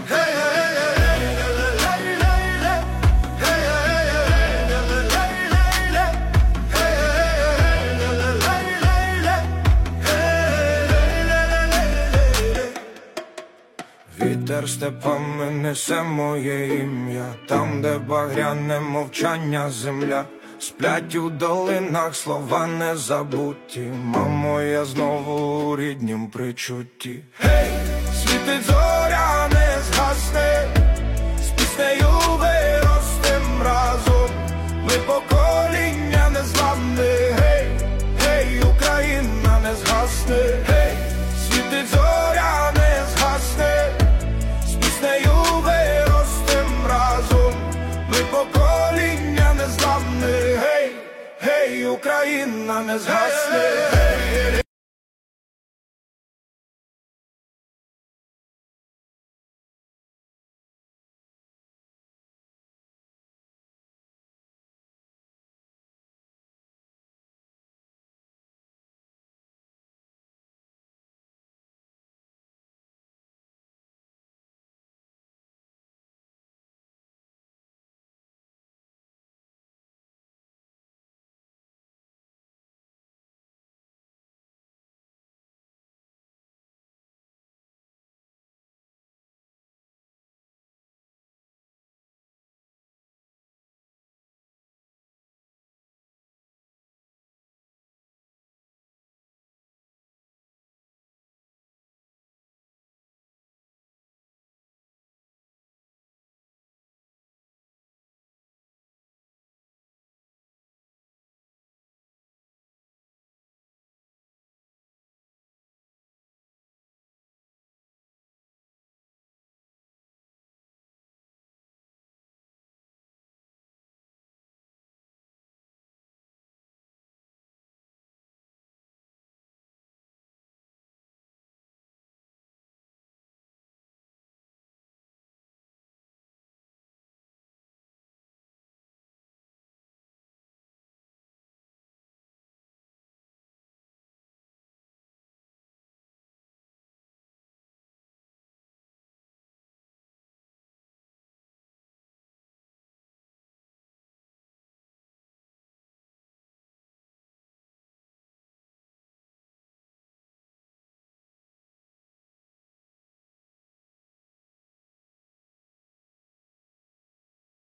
Вітер степами несе моє ім'я, там, де багряне мовчання земля. Сплять у долинах слова незабуті, мамо, я знову у ріднім причутті. Гей, світить зоря, не згасне, з піснею виростем разом. Ми покоління незламне, гей, гей, Україна не згасне. Гей, світить зоря, не згасне, з піснею виростем разом. Ми покоління незламне, гей, гей, Україна не згасне.